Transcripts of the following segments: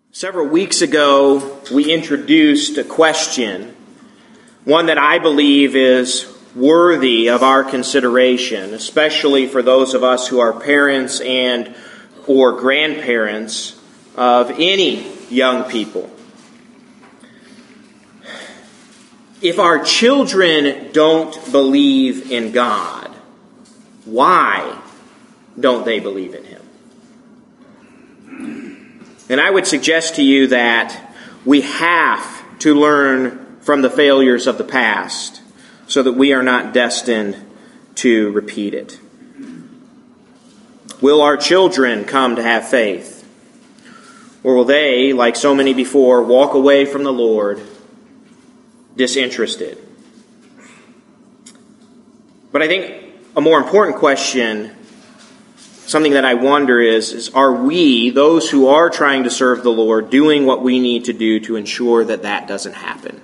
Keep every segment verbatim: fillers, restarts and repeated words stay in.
Several weeks ago, we introduced a question, one that I believe is worthy of our consideration, especially for those of us who are parents and or grandparents of any young people. If our children don't believe in God, why don't they believe in Him? And I would suggest to you that we have to learn from the failures of the past so that we are not destined to repeat it. Will our children come to have faith? Or will they, like so many before, walk away from the Lord disinterested? But I think a more important question, something that I wonder is, is, are we, those who are trying to serve the Lord, doing what we need to do to ensure that that doesn't happen?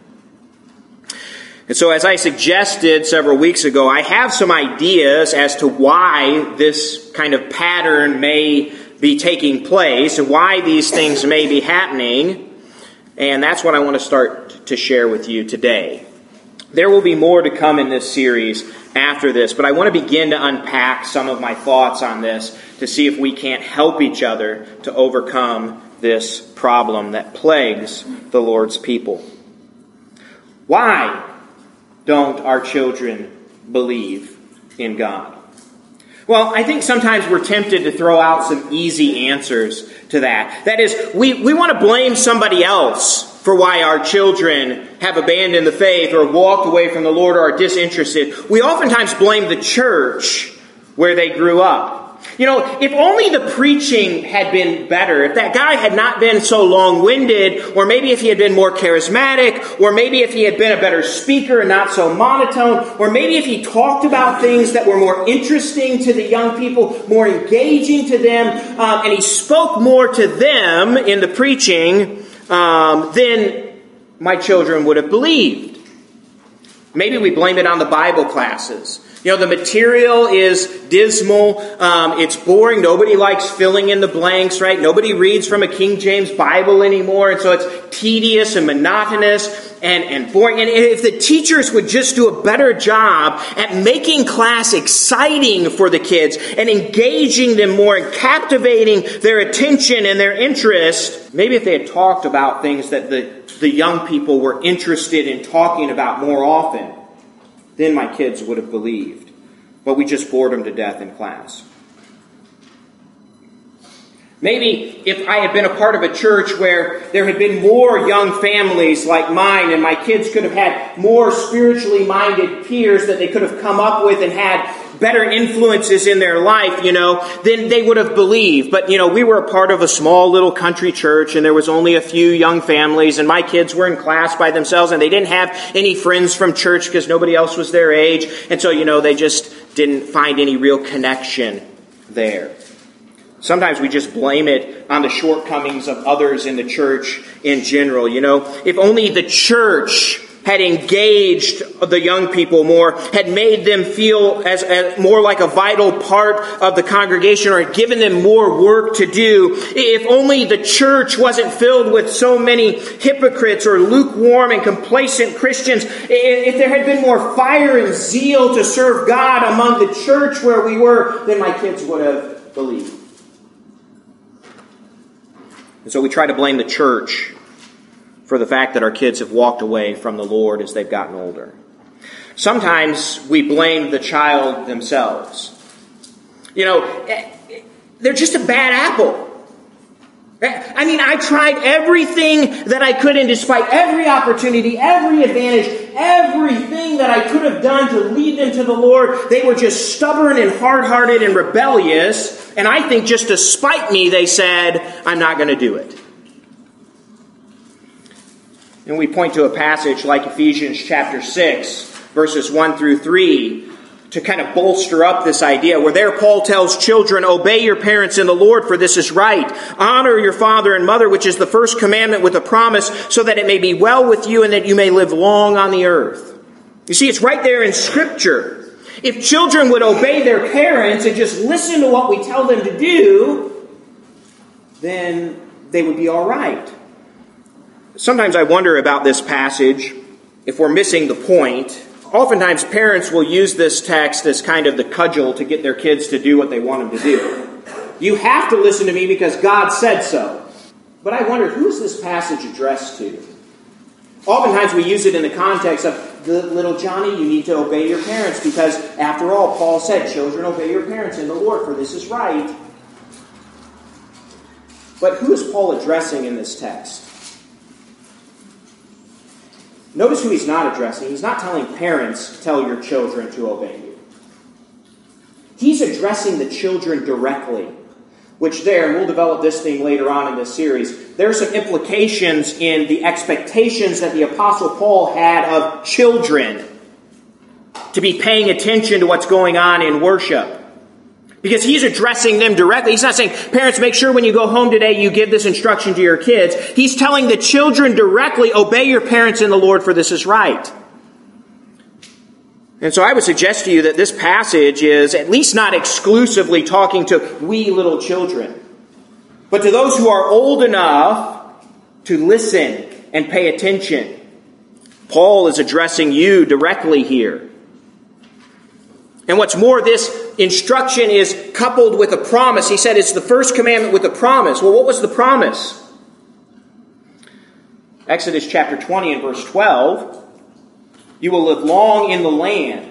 And so as I suggested several weeks ago, I have some ideas as to why this kind of pattern may be taking place and why these things may be happening. And that's what I want to start to share with you today. There will be more to come in this series after this, but I want to begin to unpack some of my thoughts on this to see if we can't help each other to overcome this problem that plagues the Lord's people. Why don't our children believe in God? Well, I think sometimes we're tempted to throw out some easy answers to that. That is, we, we want to blame somebody else for why our children have abandoned the faith or walked away from the Lord or are disinterested. We oftentimes blame the church where they grew up. You know, if only the preaching had been better, if that guy had not been so long-winded, or maybe if he had been more charismatic, or maybe if he had been a better speaker and not so monotone, or maybe if he talked about things that were more interesting to the young people, more engaging to them, um, and he spoke more to them in the preaching, um, then my children would have believed. Maybe we blame it on the Bible classes. You know, the material is dismal. Um, it's boring. Nobody likes filling in the blanks, right? Nobody reads from a King James Bible anymore. And so it's tedious and monotonous and, and boring. And if the teachers would just do a better job at making class exciting for the kids and engaging them more and captivating their attention and their interest, maybe if they had talked about things that the, the young people were interested in talking about more often, then my kids would have believed. But we just bored them to death in class. Maybe if I had been a part of a church where there had been more young families like mine and my kids could have had more spiritually minded peers that they could have come up with and had better influences in their life, you know, then they would have believed. But, you know, we were a part of a small little country church and there was only a few young families and my kids were in class by themselves and they didn't have any friends from church because nobody else was their age. And so, you know, they just didn't find any real connection there. Sometimes we just blame it on the shortcomings of others in the church in general. You know, if only the church had engaged the young people more, had made them feel as, as more like a vital part of the congregation, or had given them more work to do. If only the church wasn't filled with so many hypocrites or lukewarm and complacent Christians. If there had been more fire and zeal to serve God among the church where we were, then my kids would have believed. And so we try to blame the church for the fact that our kids have walked away from the Lord as they've gotten older. Sometimes we blame the child themselves. You know, they're just a bad apple. I mean, I tried everything that I could, and despite every opportunity, every advantage, everything that I could have done to lead them to the Lord, they were just stubborn and hard-hearted and rebellious. And I think just to spite me, they said, I'm not going to do it. And we point to a passage like Ephesians chapter six, verses one through three, to kind of bolster up this idea, where there Paul tells children, obey your parents in the Lord, for this is right. Honor your father and mother, which is the first commandment with a promise, so that it may be well with you and that you may live long on the earth. You see, it's right there in Scripture. If children would obey their parents and just listen to what we tell them to do, then they would be all right. Sometimes I wonder about this passage, if we're missing the point. Oftentimes parents will use this text as kind of the cudgel to get their kids to do what they want them to do. You have to listen to me because God said so. But I wonder, who is this passage addressed to? Oftentimes we use it in the context of, the little Johnny, you need to obey your parents because, after all, Paul said, children, obey your parents in the Lord, for this is right. But who is Paul addressing in this text? Notice who he's not addressing. He's not telling parents, tell your children to obey you. He's addressing the children directly, which there, and we'll develop this theme later on in this series, there are some implications in the expectations that the Apostle Paul had of children to be paying attention to what's going on in worship. Because he's addressing them directly. He's not saying, parents, make sure when you go home today you give this instruction to your kids. He's telling the children directly, obey your parents in the Lord, for this is right. And so I would suggest to you that this passage is at least not exclusively talking to wee little children, but to those who are old enough to listen and pay attention. Paul is addressing you directly here. And what's more, this instruction is coupled with a promise. He said it's the first commandment with a promise. Well, what was the promise? Exodus chapter twenty and verse twelve. You will live long in the land.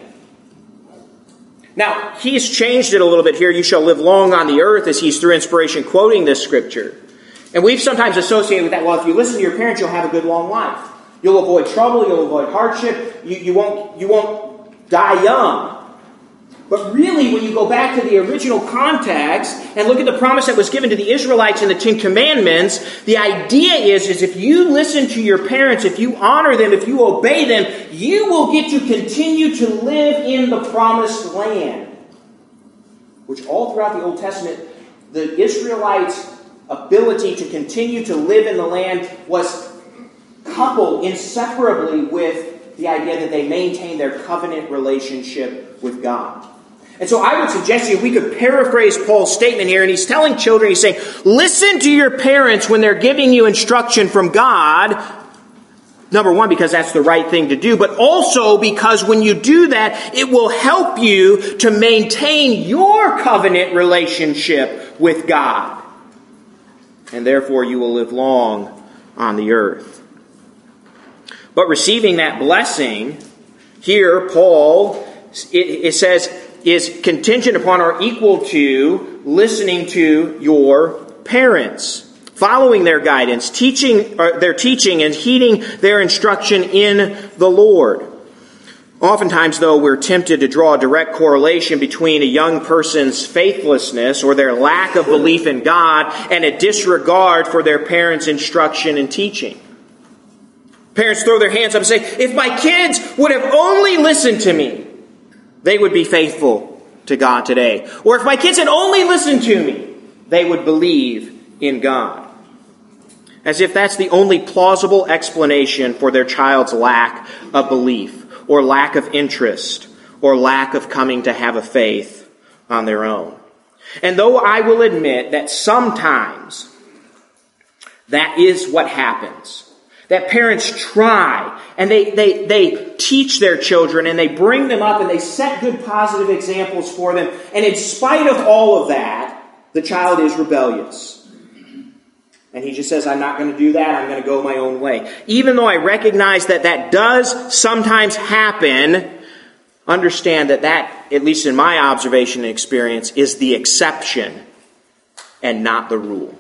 Now, he's changed it a little bit here. You shall live long on the earth, as he's through inspiration quoting this scripture. And we've sometimes associated with that, well, if you listen to your parents, you'll have a good long life. You'll avoid trouble, you'll avoid hardship, you, you won't, you won't die young. But really, when you go back to the original context and look at the promise that was given to the Israelites in the Ten Commandments, the idea is, is if you listen to your parents, if you honor them, if you obey them, you will get to continue to live in the promised land. Which all throughout the Old Testament, the Israelites' ability to continue to live in the land was coupled inseparably with the idea that they maintain their covenant relationship with God. And so I would suggest to you, we could paraphrase Paul's statement here, and he's telling children, he's saying, listen to your parents when they're giving you instruction from God. Number one, because that's the right thing to do, but also because when you do that, it will help you to maintain your covenant relationship with God. And therefore you will live long on the earth. But receiving that blessing, here Paul, it, it says, is contingent upon or equal to listening to your parents, following their guidance, teaching or their teaching and heeding their instruction in the Lord. Oftentimes, though, we're tempted to draw a direct correlation between a young person's faithlessness or their lack of belief in God and a disregard for their parents' instruction and teaching. Parents throw their hands up and say, if my kids would have only listened to me, they would be faithful to God today. Or if my kids had only listened to me, they would believe in God. As if that's the only plausible explanation for their child's lack of belief, or lack of interest, or lack of coming to have a faith on their own. And though I will admit that sometimes that is what happens, that parents try and they, they, they teach their children and they bring them up and they set good positive examples for them. And in spite of all of that, the child is rebellious. And he just says, I'm not going to do that. I'm going to go my own way. Even though I recognize that that does sometimes happen, understand that that, at least in my observation and experience, is the exception and not the rule.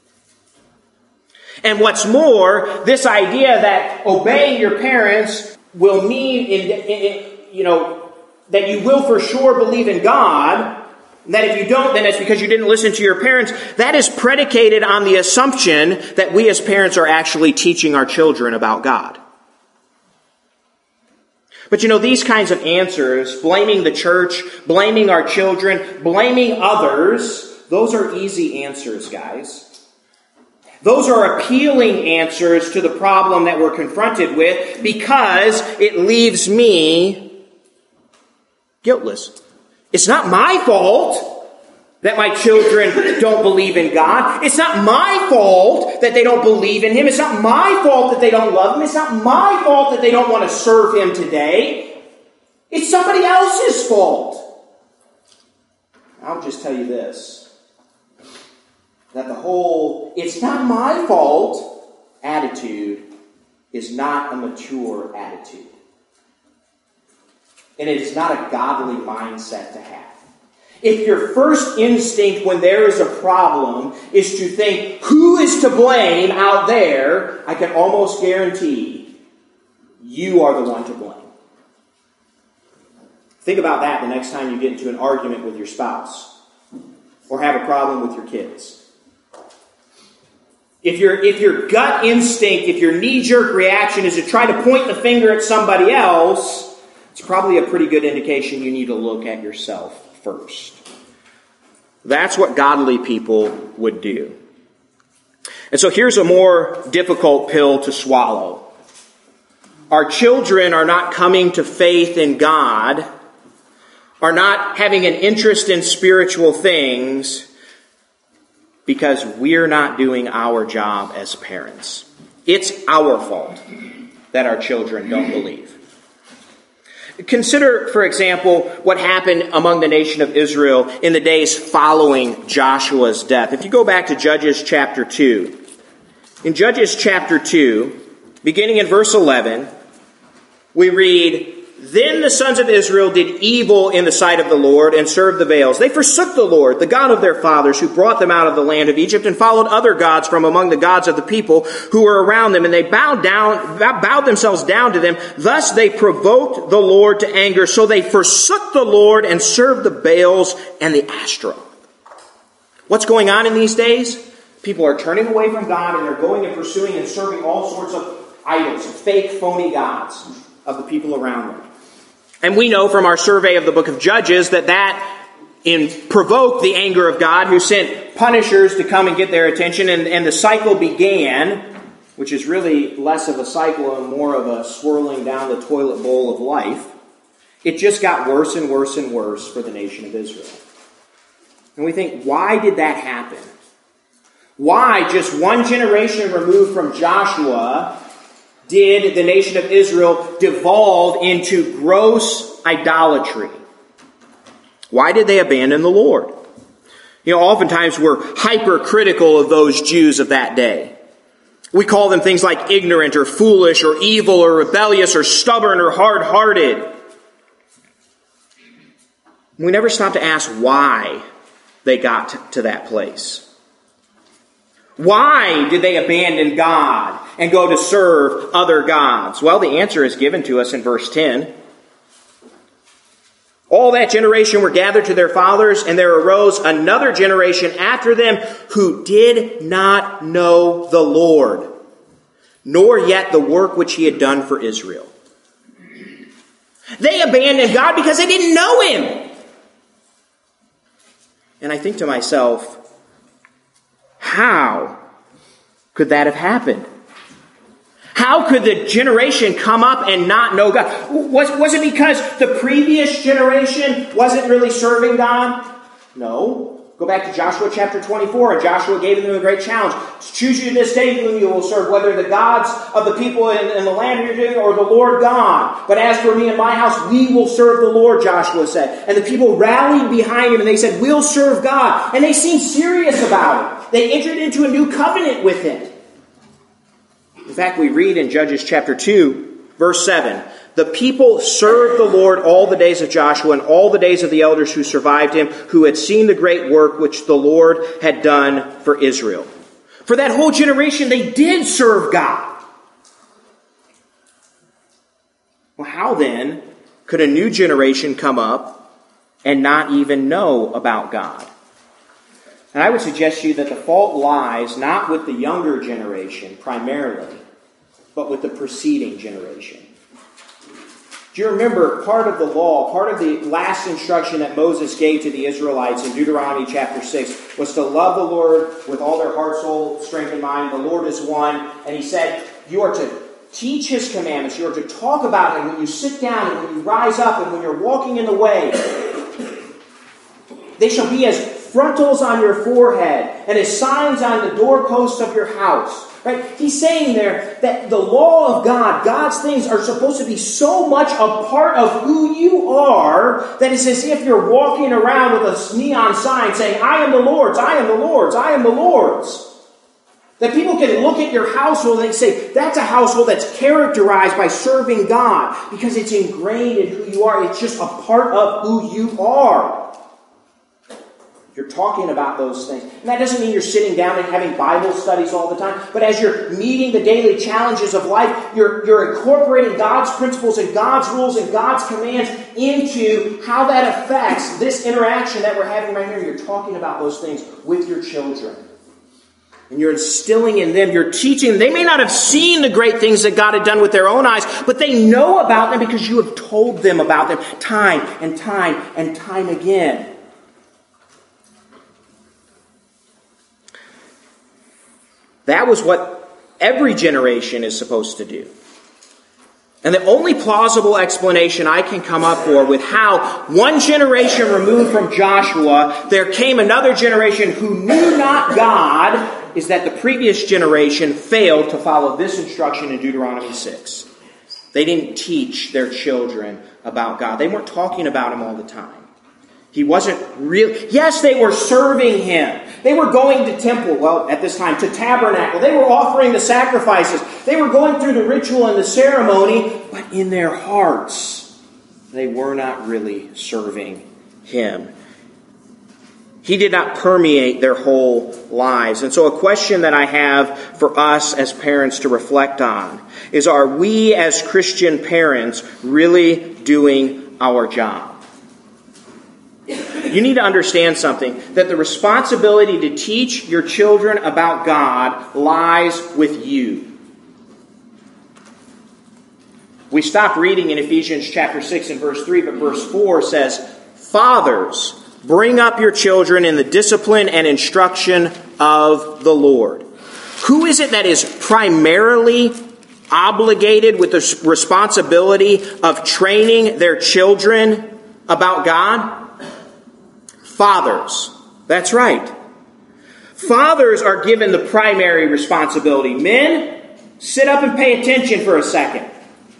And what's more, this idea that obeying your parents will mean, in, in, in, you know, that you will for sure believe in God, and that if you don't, then it's because you didn't listen to your parents, that is predicated on the assumption that we as parents are actually teaching our children about God. But you know, these kinds of answers, blaming the church, blaming our children, blaming others, those are easy answers, guys. Those are appealing answers to the problem that we're confronted with because it leaves me guiltless. It's not my fault that my children don't believe in God. It's not my fault that they don't believe in Him. It's not my fault that they don't love Him. It's not my fault that they don't want to serve Him today. It's somebody else's fault. I'll just tell you this, that the whole "it's not my fault" attitude is not a mature attitude. And it is not a godly mindset to have. If your first instinct when there is a problem is to think, who is to blame out there, I can almost guarantee you are the one to blame. Think about that the next time you get into an argument with your spouse or have a problem with your kids. If your, if your gut instinct, if your knee-jerk reaction is to try to point the finger at somebody else, it's probably a pretty good indication you need to look at yourself first. That's what godly people would do. And so here's a more difficult pill to swallow. Our children are not coming to faith in God, are not having an interest in spiritual things, because we're not doing our job as parents. It's our fault that our children don't believe. Consider, for example, what happened among the nation of Israel in the days following Joshua's death. If you go back to Judges chapter two, in Judges chapter two, beginning in verse eleven, we read, "Then the sons of Israel did evil in the sight of the Lord and served the Baals. They forsook the Lord, the God of their fathers, who brought them out of the land of Egypt, and followed other gods from among the gods of the people who were around them. And they bowed down, bowed themselves down to them. Thus they provoked the Lord to anger. So they forsook the Lord and served the Baals and the Ashtaroth." What's going on in these days? People are turning away from God, and they're going and pursuing and serving all sorts of idols, fake, phony gods of the people around them. And we know from our survey of the book of Judges that that in, provoked the anger of God, who sent punishers to come and get their attention. And, and the cycle began, which is really less of a cycle and more of a swirling down the toilet bowl of life. It just got worse and worse and worse for the nation of Israel. And we think, why did that happen? Why, just one generation removed from Joshua, did the nation of Israel devolve into gross idolatry? Why did they abandon the Lord? You know, oftentimes we're hypercritical of those Jews of that day. We call them things like ignorant or foolish or evil or rebellious or stubborn or hard-hearted. We never stop to ask why they got to that place. Why did they abandon God and go to serve other gods? Well, the answer is given to us in verse ten. "All that generation were gathered to their fathers, and there arose another generation after them who did not know the Lord, nor yet the work which He had done for Israel." They abandoned God because they didn't know Him. And I think to myself, how could that have happened? How could the generation come up and not know God? Was, was it because the previous generation wasn't really serving God? No. Go back to Joshua chapter twenty-four, and Joshua gave them a great challenge. "Choose you this day whom you will serve, whether the gods of the people in, in the land you're doing or the Lord God. But as for me and my house, we will serve the Lord," Joshua said. And the people rallied behind him, and they said, "We'll serve God." And they seemed serious about it. They entered into a new covenant with Him. In fact, we read in Judges chapter two, verse seven, "The people served the Lord all the days of Joshua and all the days of the elders who survived him, who had seen the great work which the Lord had done for Israel." For that whole generation, they did serve God. Well, how then could a new generation come up and not even know about God? And I would suggest to you that the fault lies not with the younger generation primarily, but with the preceding generation. Do you remember part of the law, part of the last instruction that Moses gave to the Israelites in Deuteronomy chapter six was to love the Lord with all their heart, soul, strength, and mind. The Lord is one. And He said, you are to teach His commandments. You are to talk about Him when you sit down and when you rise up and when you're walking in the way. They shall be as frontals on your forehead and as signs on the doorposts of your house. Right? He's saying there that the law of God, God's things, are supposed to be so much a part of who you are that it's as if you're walking around with a neon sign saying, I am the Lord's, I am the Lord's, I am the Lord's. That people can look at your household and they say, that's a household that's characterized by serving God because it's ingrained in who you are. It's just a part of who you are. You're talking about those things. And that doesn't mean you're sitting down and having Bible studies all the time. But as you're meeting the daily challenges of life, you're, you're incorporating God's principles and God's rules and God's commands into how that affects this interaction that we're having right here. You're talking about those things with your children. And you're instilling in them, you're teaching them. They may not have seen the great things that God had done with their own eyes, but they know about them because you have told them about them time and time and time again. That was what every generation is supposed to do. And the only plausible explanation I can come up for with how one generation removed from Joshua, there came another generation who knew not God, is that the previous generation failed to follow this instruction in Deuteronomy six. They didn't teach their children about God. They weren't talking about Him all the time. He wasn't real. Yes, they were serving Him. They were going to temple, well, at this time, to tabernacle. They were offering the sacrifices. They were going through the ritual and the ceremony, but in their hearts, they were not really serving Him. He did not permeate their whole lives. And so a question that I have for us as parents to reflect on is, are we as Christian parents really doing our job? You need to understand something, that the responsibility to teach your children about God lies with you. We stopped reading in Ephesians chapter six and verse three, but verse four says, Fathers, bring up your children in the discipline and instruction of the Lord. Who is it that is primarily obligated with the responsibility of training their children about God? Fathers. That's right. Fathers are given the primary responsibility. Men, sit up and pay attention for a second.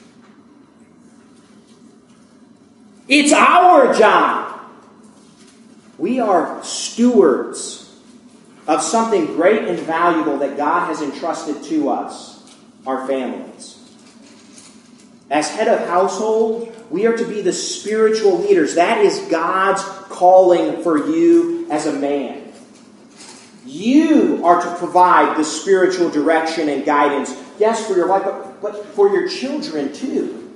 It's our job. We are stewards of something great and valuable that God has entrusted to us, our families. As head of household, we are to be the spiritual leaders. That is God's calling for you as a man. You are to provide the spiritual direction and guidance, yes, for your life, but, but for your children too.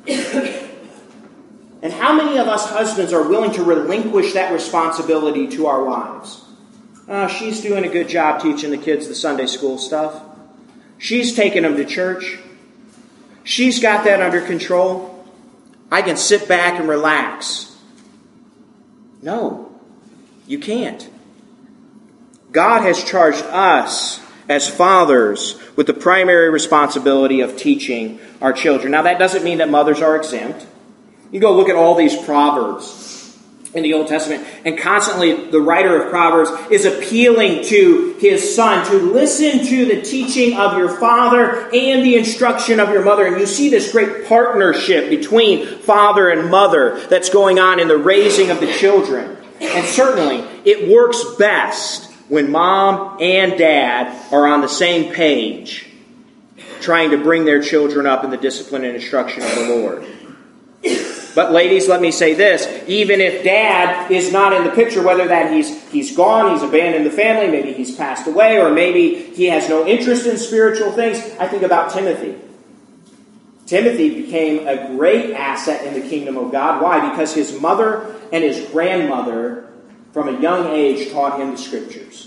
And how many of us husbands are willing to relinquish that responsibility to our wives? Oh, she's doing a good job teaching the kids the Sunday school stuff. She's taking them to church. She's got that under control. I can sit back and relax. No, you can't. God has charged us as fathers with the primary responsibility of teaching our children. Now, that doesn't mean that mothers are exempt. You go look at all these Proverbs in the Old Testament, and constantly the writer of Proverbs is appealing to his son to listen to the teaching of your father and the instruction of your mother. And you see this great partnership between father and mother that's going on in the raising of the children. And certainly, it works best when mom and dad are on the same page, trying to bring their children up in the discipline and instruction of the Lord. But ladies, let me say this. Even if dad is not in the picture, whether that he's he's gone, he's abandoned the family, maybe he's passed away, or maybe he has no interest in spiritual things, I think about Timothy. Timothy became a great asset in the kingdom of God. Why? Because his mother and his grandmother, from a young age, taught him the Scriptures.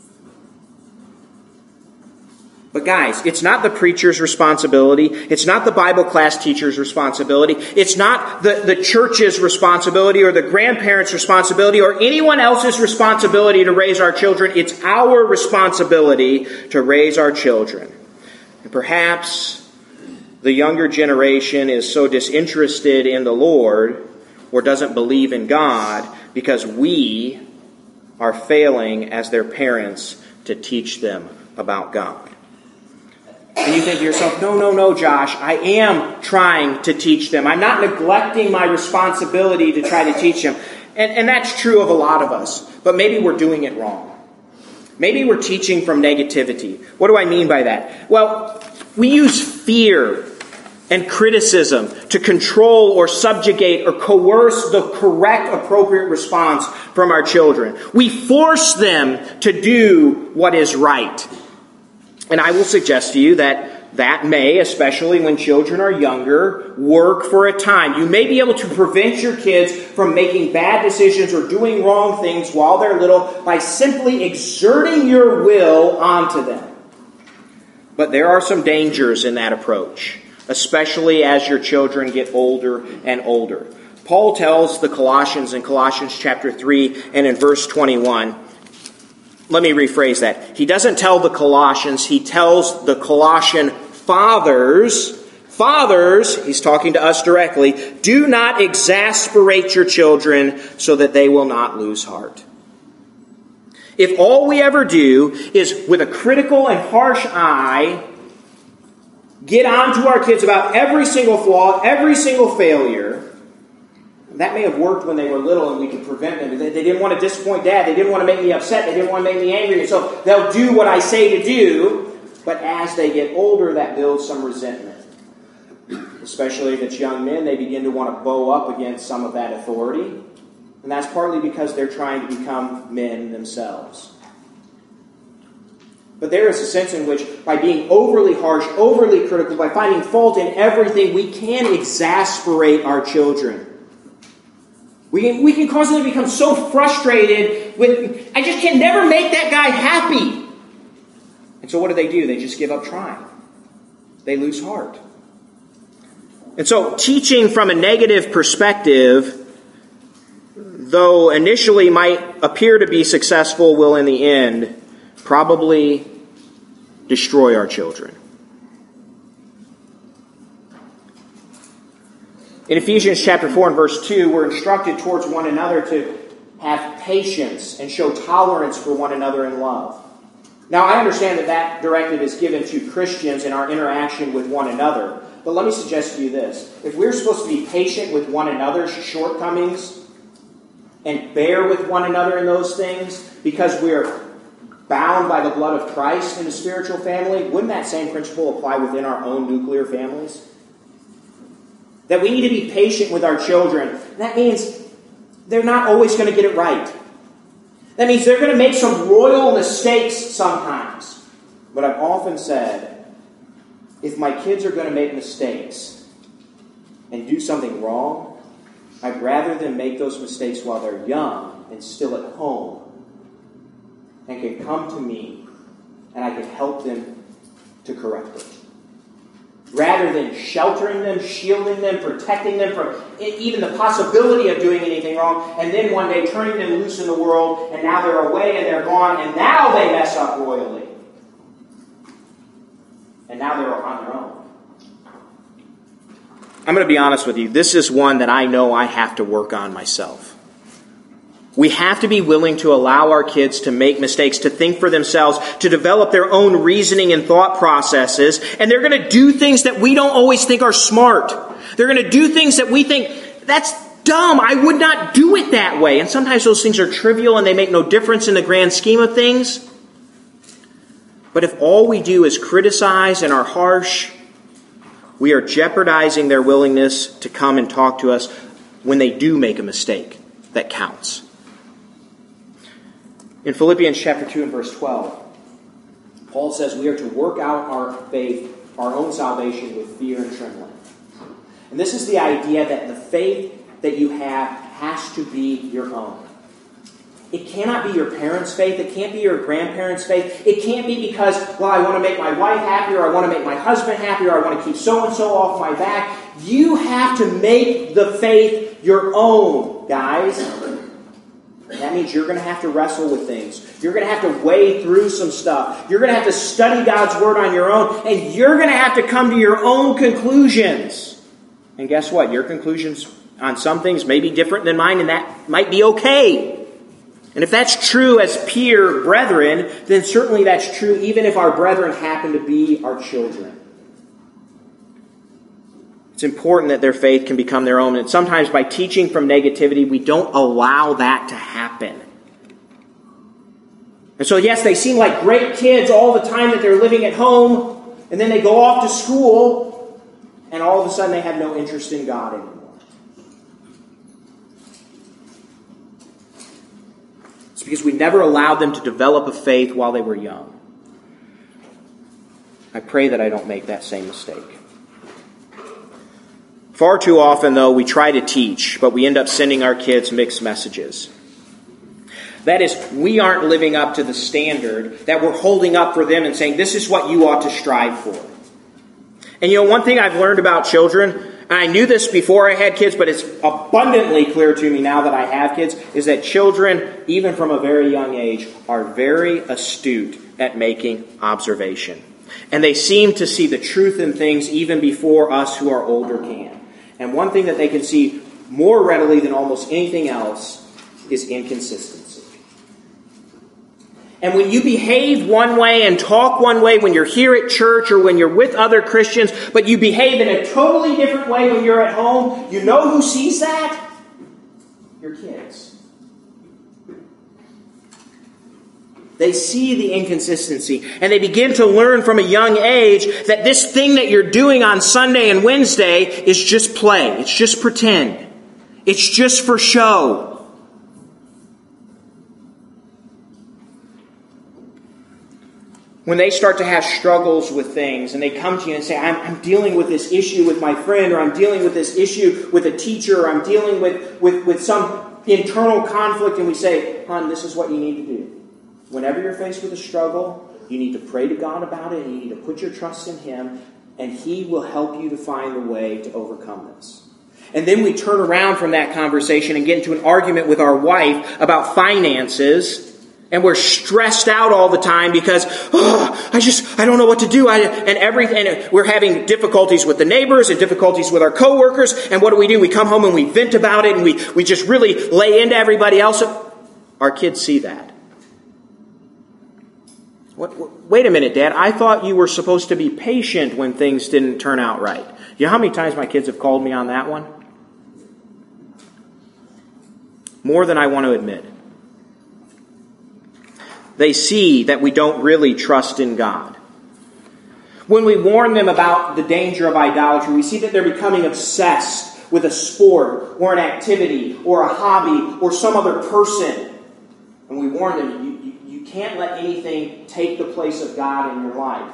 But guys, it's not the preacher's responsibility. It's not the Bible class teacher's responsibility. It's not the, the church's responsibility or the grandparents' responsibility or anyone else's responsibility to raise our children. It's our responsibility to raise our children. And perhaps the younger generation is so disinterested in the Lord or doesn't believe in God because we are failing as their parents to teach them about God. And you think to yourself, no, no, no, Josh, I am trying to teach them. I'm not neglecting my responsibility to try to teach them. And, and that's true of a lot of us. But maybe we're doing it wrong. Maybe we're teaching from negativity. What do I mean by that? Well, we use fear and criticism to control or subjugate or coerce the correct, appropriate response from our children. We force them to do what is right. And I will suggest to you that that may, especially when children are younger, work for a time. You may be able to prevent your kids from making bad decisions or doing wrong things while they're little by simply exerting your will onto them. But there are some dangers in that approach, especially as your children get older and older. Paul tells the Colossians in Colossians chapter three and in verse twenty-one, let me rephrase that. He doesn't tell the Colossians, he tells the Colossian fathers, fathers, he's talking to us directly, do not exasperate your children so that they will not lose heart. If all we ever do is, with a critical and harsh eye, get on to our kids about every single flaw, every single failure, that may have worked when they were little and we could prevent them. They didn't want to disappoint Dad. They didn't want to make me upset. They didn't want to make me angry. And so they'll do what I say to do. But as they get older, that builds some resentment. Especially if it's young men, they begin to want to bow up against some of that authority. And that's partly because they're trying to become men themselves. But there is a sense in which, by being overly harsh, overly critical, by finding fault in everything, we can exasperate our children. We can, we can cause them to become so frustrated with, I just can never make that guy happy. And so what do they do? They just give up trying. They lose heart. And so teaching from a negative perspective, though initially might appear to be successful, will in the end probably destroy our children. In Ephesians chapter four and verse two, we're instructed towards one another to have patience and show tolerance for one another in love. Now, I understand that that directive is given to Christians in our interaction with one another. But let me suggest to you this. If we're supposed to be patient with one another's shortcomings and bear with one another in those things because we're bound by the blood of Christ in the spiritual family, wouldn't that same principle apply within our own nuclear families? That we need to be patient with our children. That means they're not always going to get it right. That means they're going to make some royal mistakes sometimes. But I've often said, if my kids are going to make mistakes and do something wrong, I'd rather them make those mistakes while they're young and still at home and can come to me and I can help them to correct it. Rather than sheltering them, shielding them, protecting them from even the possibility of doing anything wrong, and then one day turning them loose in the world, and now they're away and they're gone, and now they mess up royally. And now they're on their own. I'm going to be honest with you. This is one that I know I have to work on myself. We have to be willing to allow our kids to make mistakes, to think for themselves, to develop their own reasoning and thought processes. And they're going to do things that we don't always think are smart. They're going to do things that we think, that's dumb. I would not do it that way. And sometimes those things are trivial and they make no difference in the grand scheme of things. But if all we do is criticize and are harsh, we are jeopardizing their willingness to come and talk to us when they do make a mistake that counts. In Philippians chapter two and verse twelve, Paul says we are to work out our faith, our own salvation with fear and trembling. And this is the idea that the faith that you have has to be your own. It cannot be your parents' faith. It can't be your grandparents' faith. It can't be because, well, I want to make my wife happy, or I want to make my husband happy, or I want to keep so-and-so off my back. You have to make the faith your own, guys. That means you're going to have to wrestle with things. You're going to have to wade through some stuff. You're going to have to study God's Word on your own. And you're going to have to come to your own conclusions. And guess what? Your conclusions on some things may be different than mine, and that might be okay. And if that's true as peer brethren, then certainly that's true even if our brethren happen to be our children. It's important that their faith can become their own. And sometimes by teaching from negativity, we don't allow that to happen. And so yes, they seem like great kids all the time that they're living at home. And then they go off to school. And all of a sudden they have no interest in God anymore. It's because we never allowed them to develop a faith while they were young. I pray that I don't make that same mistake. Far too often, though, we try to teach, but we end up sending our kids mixed messages. That is, we aren't living up to the standard that we're holding up for them and saying, this is what you ought to strive for. And you know, one thing I've learned about children, and I knew this before I had kids, but it's abundantly clear to me now that I have kids, is that children, even from a very young age, are very astute at making observation. And they seem to see the truth in things even before us who are older can. And one thing that they can see more readily than almost anything else is inconsistency. And when you behave one way and talk one way when you're here at church or when you're with other Christians, but you behave in a totally different way when you're at home, you know who sees that? Your kids. They see the inconsistency, and they begin to learn from a young age that this thing that you're doing on Sunday and Wednesday is just play. It's just pretend. It's just for show. When they start to have struggles with things, and they come to you and say, I'm, I'm dealing with this issue with my friend, or I'm dealing with this issue with a teacher, or I'm dealing with, with, with some internal conflict, and we say, hon, this is what you need to do. Whenever you're faced with a struggle, you need to pray to God about it, and you need to put your trust in Him, and He will help you to find a way to overcome this. And then we turn around from that conversation and get into an argument with our wife about finances, and we're stressed out all the time because, oh, I just, I don't know what to do. I, and everything, and we're having difficulties with the neighbors and difficulties with our coworkers, and what do we do? We come home and we vent about it, and we, we just really lay into everybody else. Our kids see that. What, wait a minute, Dad. I thought you were supposed to be patient when things didn't turn out right. You know how many times my kids have called me on that one? More than I want to admit. They see that we don't really trust in God. When we warn them about the danger of idolatry, we see that they're becoming obsessed with a sport or an activity or a hobby or some other person. And we warn them, you, you, you can't let anything take the place of God in your life.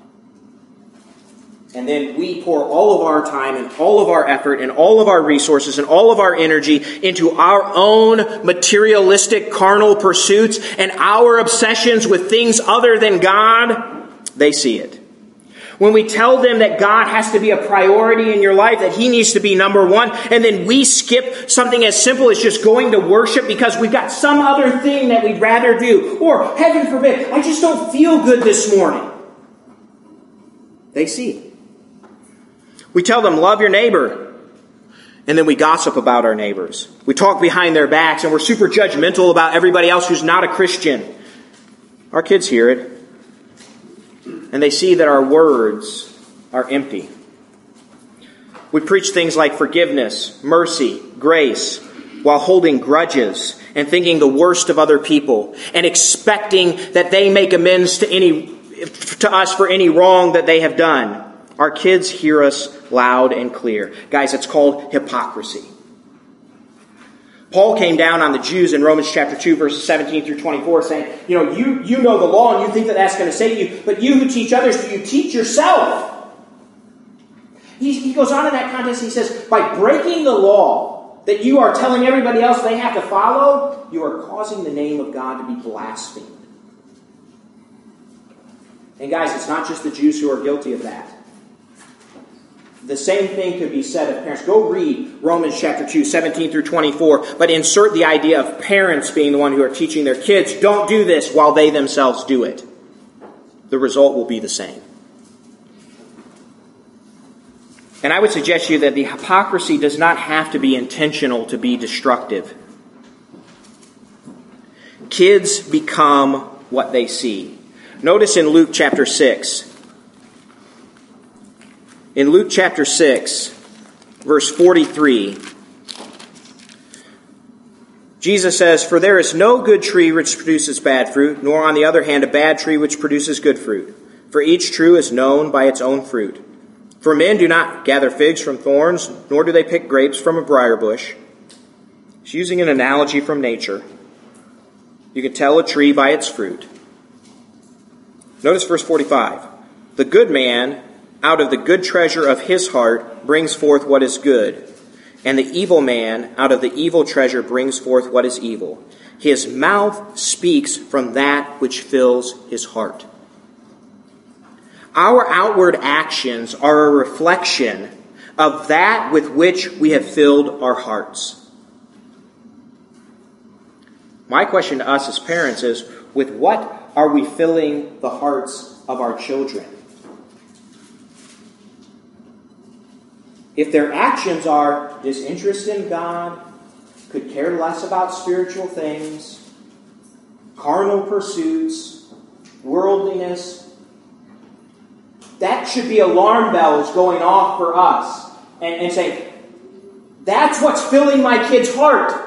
And then we pour all of our time and all of our effort and all of our resources and all of our energy into our own materialistic carnal pursuits and our obsessions with things other than God. They see it. When we tell them that God has to be a priority in your life, that He needs to be number one, and then we skip something as simple as just going to worship because we've got some other thing that we'd rather do. Or, heaven forbid, I just don't feel good this morning. They see. We tell them, love your neighbor. And then we gossip about our neighbors. We talk behind their backs, and we're super judgmental about everybody else who's not a Christian. Our kids hear it. And they see that our words are empty. We preach things like forgiveness, mercy, grace, while holding grudges and thinking the worst of other people and expecting that they make amends to any to us for any wrong that they have done. Our kids hear us loud and clear. Guys, it's called hypocrisy. Paul came down on the Jews in Romans chapter two, verses seventeen through twenty-four, saying, you know, you, you know the law and you think that that's going to save you, but you who teach others, do you teach yourself? He, he goes on in that context, he says, by breaking the law that you are telling everybody else they have to follow, you are causing the name of God to be blasphemed. And guys, it's not just the Jews who are guilty of that. The same thing could be said of parents. Go read Romans chapter two, seventeen through twenty-four, but insert the idea of parents being the one who are teaching their kids, don't do this while they themselves do it. The result will be the same. And I would suggest to you that the hypocrisy does not have to be intentional to be destructive. Kids become what they see. Notice in Luke chapter six. In Luke chapter six, verse forty-three, Jesus says, "For there is no good tree which produces bad fruit, nor on the other hand a bad tree which produces good fruit. For each tree is known by its own fruit. For men do not gather figs from thorns, nor do they pick grapes from a briar bush." He's using an analogy from nature. You can tell a tree by its fruit. Notice verse forty-five. "The good man out of the good treasure of his heart brings forth what is good, and the evil man out of the evil treasure brings forth what is evil. His mouth speaks from that which fills his heart." Our outward actions are a reflection of that with which we have filled our hearts. My question to us as parents is, with what are we filling the hearts of our children? If their actions are disinterest in God, could care less about spiritual things, carnal pursuits, worldliness, that should be alarm bells going off for us and, and saying, that's what's filling my kid's heart.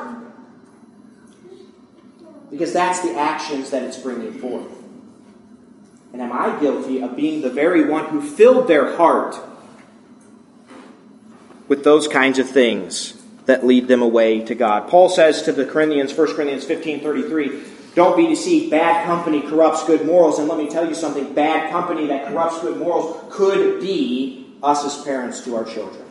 Because that's the actions that it's bringing forth. And am I guilty of being the very one who filled their heart with those kinds of things that lead them away to God? Paul says to the Corinthians, First Corinthians fifteen thirty-three, "Don't be deceived. Bad company corrupts good morals." And let me tell you something. Bad company that corrupts good morals could be us as parents to our children.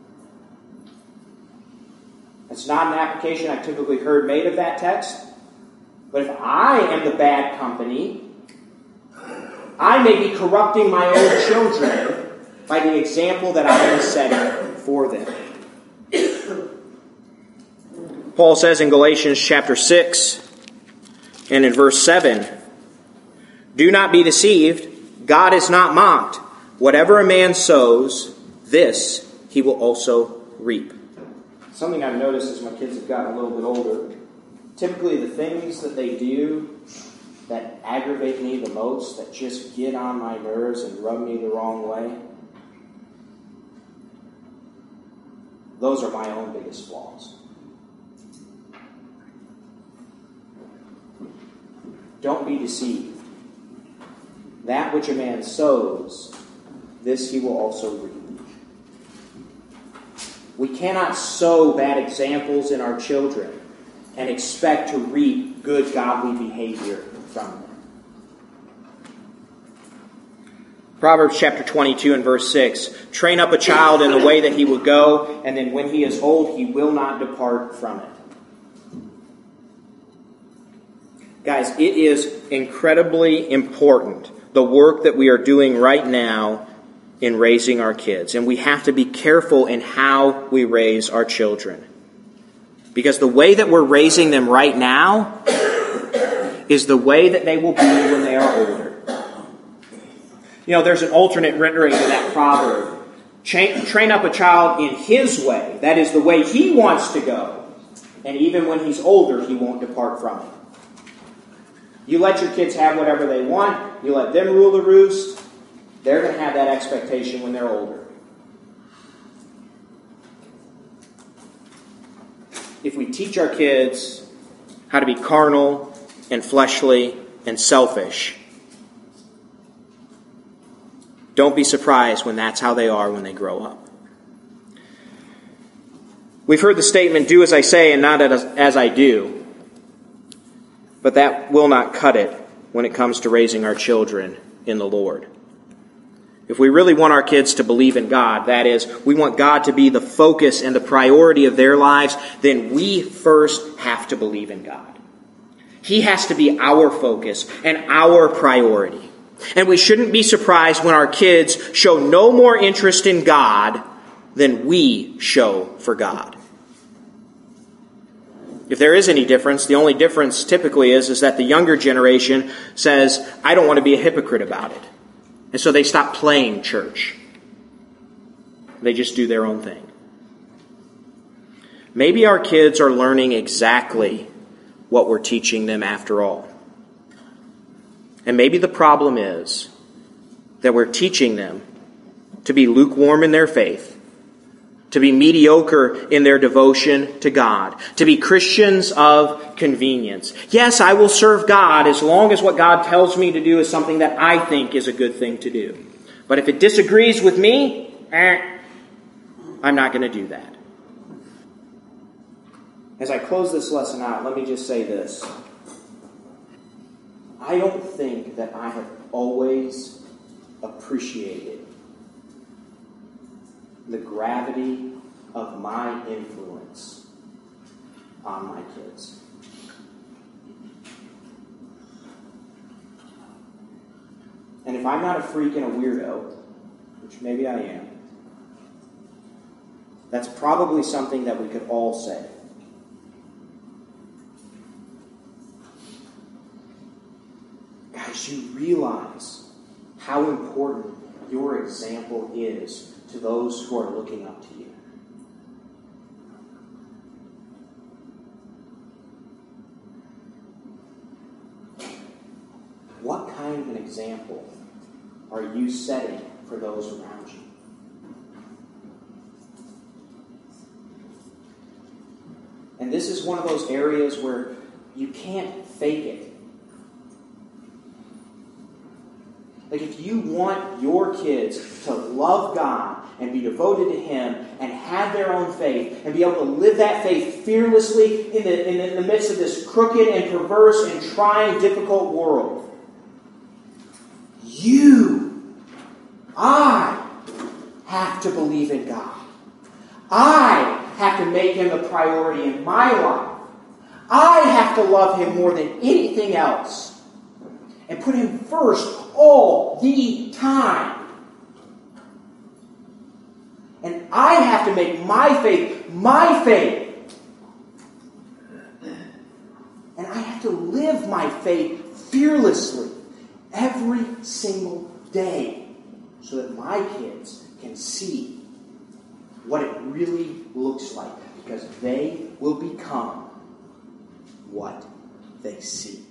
It's not an application I've typically heard made of that text. But if I am the bad company, I may be corrupting my own children by the example that I am setting for them. Paul says in Galatians chapter six and in verse seven, "Do not be deceived. God is not mocked. Whatever a man sows, this he will also reap." Something I've noticed as my kids have gotten a little bit older, typically the things that they do that aggravate me the most, that just get on my nerves and rub me the wrong way, those are my own biggest flaws. Don't be deceived. That which a man sows, this he will also reap. We cannot sow bad examples in our children and expect to reap good, godly behavior from them. Proverbs chapter twenty-two and verse six, "Train up a child in the way that he will go, and then when he is old, he will not depart from it." Guys, it is incredibly important, the work that we are doing right now in raising our kids. And we have to be careful in how we raise our children. Because the way that we're raising them right now is the way that they will be when they are older. You know, there's an alternate rendering to that proverb. Train, train up a child in his way. That is the way he wants to go. And even when he's older, he won't depart from it. You let your kids have whatever they want. You let them rule the roost. They're going to have that expectation when they're older. If we teach our kids how to be carnal and fleshly and selfish, don't be surprised when that's how they are when they grow up. We've heard the statement, "Do as I say and not as, as I do." But that will not cut it when it comes to raising our children in the Lord. If we really want our kids to believe in God, that is, we want God to be the focus and the priority of their lives, then we first have to believe in God. He has to be our focus and our priority. And we shouldn't be surprised when our kids show no more interest in God than we show for God. If there is any difference, the only difference typically is, is that the younger generation says, "I don't want to be a hypocrite about it." And so they stop playing church. They just do their own thing. Maybe our kids are learning exactly what we're teaching them after all. And maybe the problem is that we're teaching them to be lukewarm in their faith, to be mediocre in their devotion to God, to be Christians of convenience. Yes, I will serve God as long as what God tells me to do is something that I think is a good thing to do. But if it disagrees with me, eh, I'm not going to do that. As I close this lesson out, let me just say this. I don't think that I have always appreciated the gravity of my influence on my kids. And if I'm not a freak and a weirdo, which maybe I am, that's probably something that we could all say. Guys, you realize how important your example is to those who are looking up to you. What kind of an example are you setting for those around you? And this is one of those areas where you can't fake it. Like, if you want your kids to love God and be devoted to Him and have their own faith and be able to live that faith fearlessly in the, in the midst of this crooked and perverse and trying, difficult world, you, I, have to believe in God. I have to make Him the priority in my life. I have to love Him more than anything else and put Him first all the time. And I have to make my faith my faith. And I have to live my faith fearlessly every single day so that my kids can see what it really looks like, because they will become what they see.